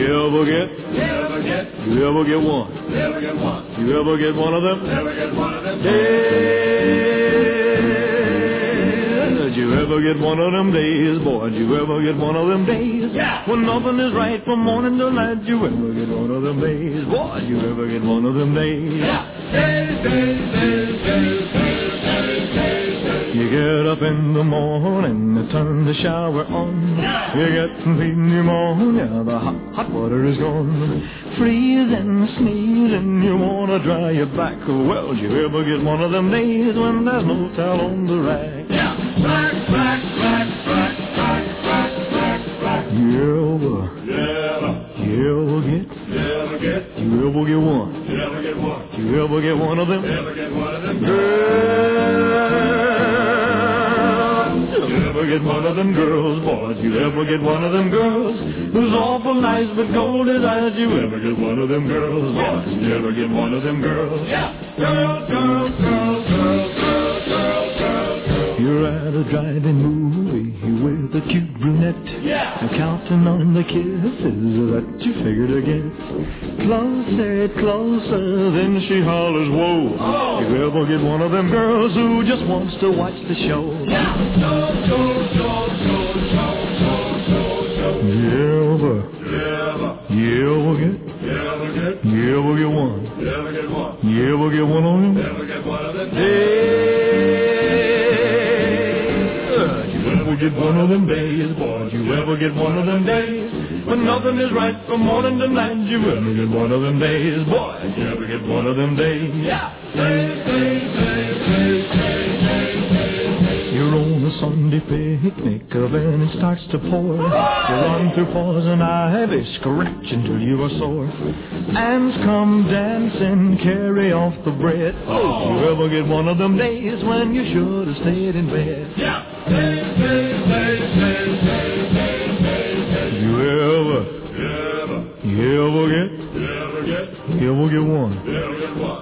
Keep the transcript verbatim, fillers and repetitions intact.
You ever get? You ever get? You ever get one? You ever get one? You ever get one of them? You ever get one of them days? Did you ever get one of them days, boy? Did you ever get one of them days? Yeah. When nothing is right from morning to night. Did you ever get one of them days, boy? Did you ever get one of them days? Yeah. Days, days, days, days, days, days, days, days. You get up in the morning and turn the shower on. Yeah. You get pneumonia, the hot, hot water is gone. Freezing, sneezing, you wanna dry your back. Well, did you ever get one of them days when there's no towel on the rack? Yeah. Black, black, black, black, black, black, black, black. You ever, You ever, you ever get, you ever get? you ever get one? You ever get one? You ever get one of them? You ever get one of them Girls, you ever get one of them girls, boys? You ever get one of them girls who's awful nice but cold as ice? You ever get one of them girls, boys? You ever get one of them girls? Yeah. Girls, girls, girls, girls, girls, girls, girls, girls. You're at a drive-in movie with a cute brunette. Yeah. And counting on the kisses that you figure to get. Closer, closer, then she hollers, whoa. Oh. You ever get one of them girls who just wants to watch the show? Yeah. Show, show, show, show, show, show, show, show. You ever, You ever, you ever get, you ever get? you ever get one? You ever get one? You ever get one on him? You ever get one of them You ever get one of them days, boy? You ever get one of them days when nothing is right from morning to night? You ever get one of them days, boy? You ever get one of them days? Yeah. Days, days, days, days, days, days, days. You're on a Sunday picnic, and it starts to pour. You run through poison ivy, scratch until you are sore. Ants come dancing, carry off the bread. Oh, you ever get one of them days when you should have stayed in bed? Yeah. Days, days, days, days, days, days, days, days. You ever, You ever, you ever get, you ever get? you ever get one? You ever get one?